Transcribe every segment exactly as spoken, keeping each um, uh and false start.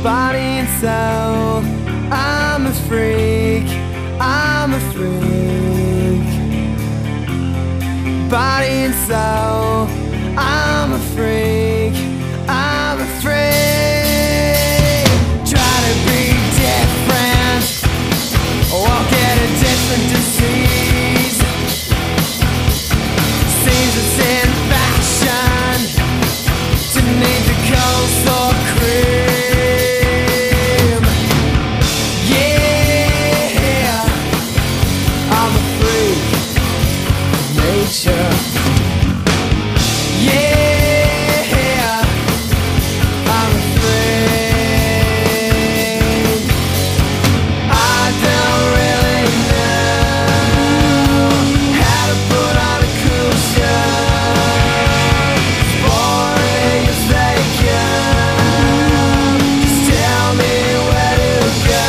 body and soul. I'm a freak, I'm a freak. Body and soul, I'm a freak, I'm a freak. Try to be different, walk in a different disease. Seems it's in fashion to need the cold sore cream. Yeah, I'm a freak of nature. Yeah, I'm a freak. I don't really know how to put on a cool show. As boring as they come, just tell me where to go.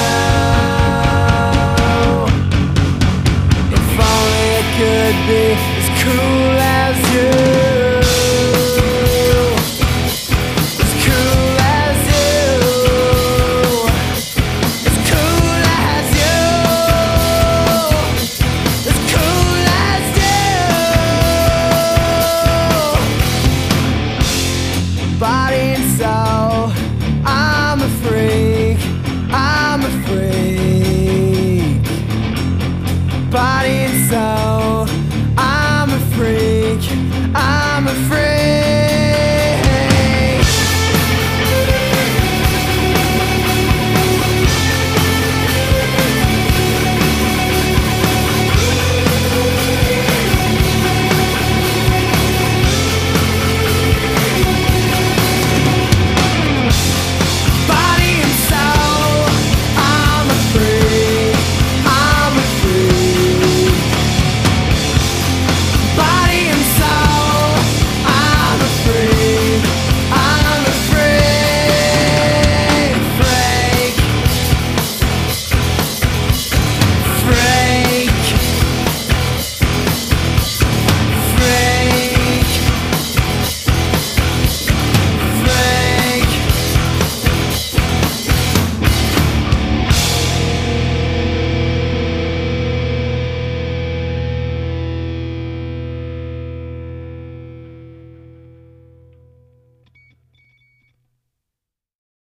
If only I could be as cool as you. As cool as you. As cool as you. As cool as you. Body and soul, I'm a freak, I'm a freak. Body and soul.